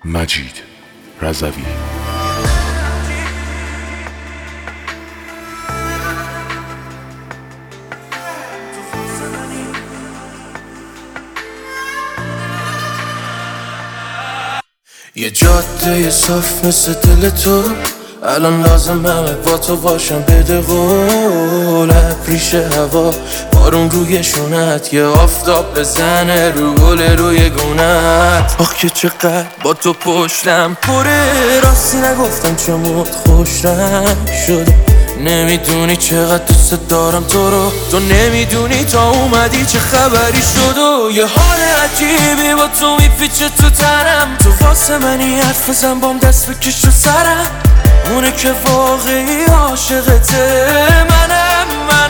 مجید رضوی. یه جاده صاف مثل دل تو، الان لازمه با تو باشم. بده قول ریش هوا، بارون روی شونت، یه آفتاب بزنه رو گل روی گونت. آخ که چقدر با تو پشتم پره، راستی نگفتم چمود خوش رنگ شده. نمیدونی چقدر دوست دارم تو رو، تو نمیدونی تا اومدی چه خبری شد. و یه حال عجیبی با تو میپیچه تو تنم، تو واسه منی حرف بزن بام دست بکش رو سرم. اونه که واقعی عاشقته، منم.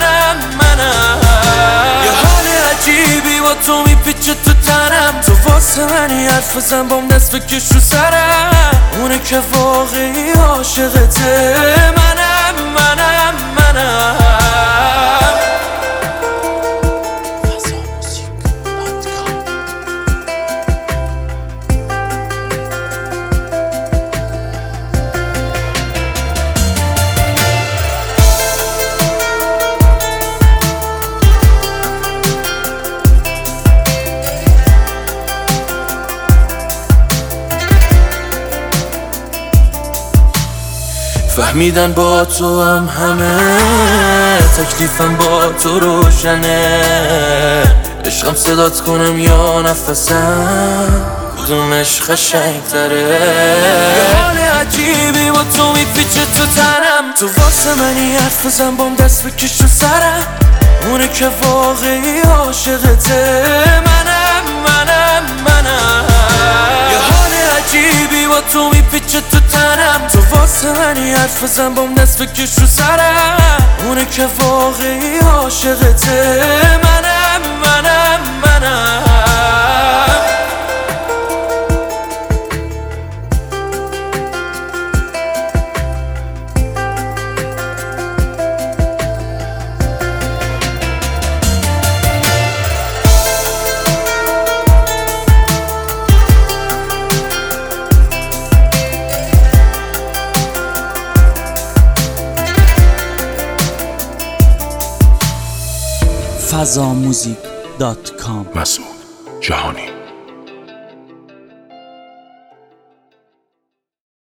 یه حال عجیبی با تو میپیچه تو تنم، تو واسه منی حرف بزن بام دست بکش رو سرم. اونه که واقعی عاشقته، منم. فهمیدن با تو هم همه، تکلیفم با تو روشنه. عشقم صدات کنم یا نفسم، کدومش قشنگ تره. یه حال عجیبی با تو میپیچه تو تنم، تو واسه منی حرف بزن بام دست بکش رو سرم. اونه که واقعی عاشقته، منم. یه حال عجیبی با تو میپیچه تو تنم، تو واسه منی حرف بزن بام دست بکش رو سرم. اونه که واقعی عاشقته، منم. fazamusic.com مسعود جهانی.